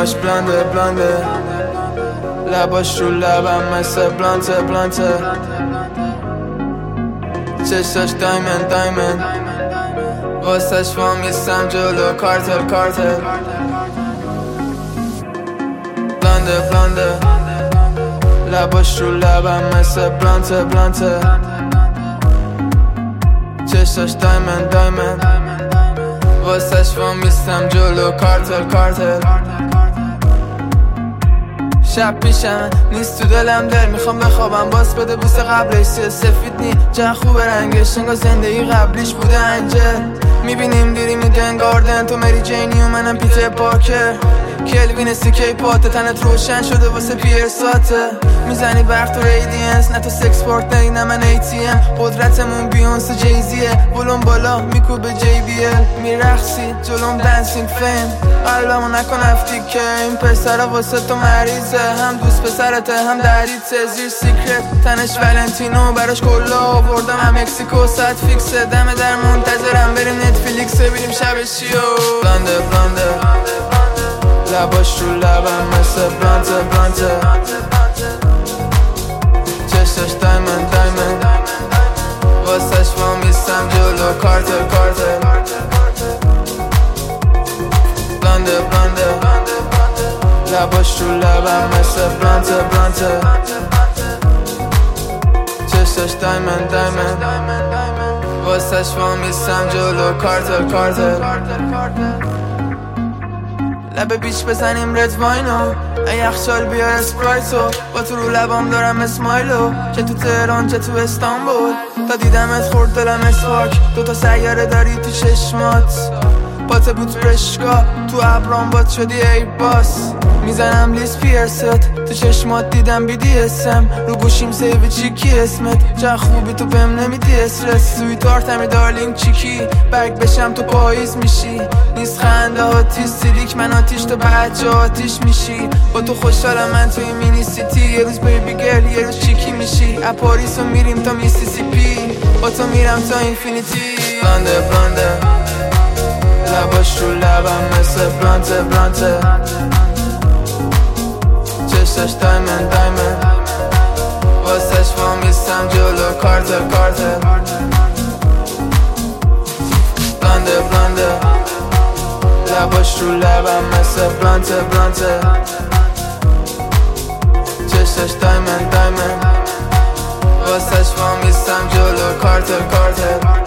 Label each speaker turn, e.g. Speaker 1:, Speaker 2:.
Speaker 1: موهاش بلنده بلنده، لباش رو لبم مثل بلانته بلانته، چشاش دایمن دایمن، واسش وامیستم جلو کارتل کارتل. بلنده بلنده، لباش رو لبم مثل بلانته بلانته، چشاش دایمن دایمن، واسش وامیستم جلو کارتل کارتل. شب پیشم نیست تو دلم دل، میخوام بخوابم باز بده بوسه قبلش، سفید نی چه خوبه رنگش، انگار زندگی قبلیش بوده انجل. میبینیم دیری میدن گاردن، تو مری جینی و منم پیتر پارکر، کلوین سیکی پاته، تنت روشن شده واسه پیرساته. میزنی برق تو ریدینس، نه تو سکس پارتنری نه من ATM، قدرتمون بیونس و جیزیه، بلون بالا میکوبه JBL. میرخصی جلوم دنسینگ فیم، قلبمو نکن افتیکه، این پسر واسه تو مریضه، هم دوست پسرته هم دریته. زیر سیکرت تنش ولنتینو، براش کلا آوردم هم مکسیکو، صد فیکسه، دم در منتظرم بریم نتفلیکس ببینیم شبش چیو. بلنده بلنده، لباش رو لبم مثل بلانته بلانته، چشاش دایمن دایمن، واسش وامیستم جلو کارتل کارتل. بلنده بلنده، لباش رو لبم مثل بلانته بلانته، چشاش دایمن دایمن، واسش وامیستم جلو کارتل کارتل. لبه بیچ بزنیم رد واینو، یخچال بیار اسپرایتو، با تو رو لبام دارم اسمایلو، چه تو تهران چه تو استانبول، تا دیدمت خورد دلم اسپاک، دوتا سیاره داری تو چشمات، پات بود برشکا، تو ابرام باد شدی ای باس. میزنم لیس پیرست، تو چشمات دیدم BDSM، رو گوشیم سیو چیکی اسمت، چه خوبی تو بهم نمیدی استرس، سویت آرتمی دارلینگ چیکی، برگ بشم تو پاییز میشی، نیست خنده آتیش سیلیک من آتیش تو بچه آتیش میشی، با تو خوشحالم من توی مینی سیتی، یه روز بیبی گرل یه روز چیکی میشی، اپاریس و میریم تا میسیسیپی، با تو میرم تا اینفینیتی. بلنده بلنده، لباش رو لبم مثل بلانته بلانته، چشاش دایمن دایمن، واسش وامیستم جلو کارتل کارتل. بلنده بلنده، لباش رو لبم مثل بلانته بلانته، چشاش دایمن دایمن، واسش وامیستم جلو کارتل کارتل.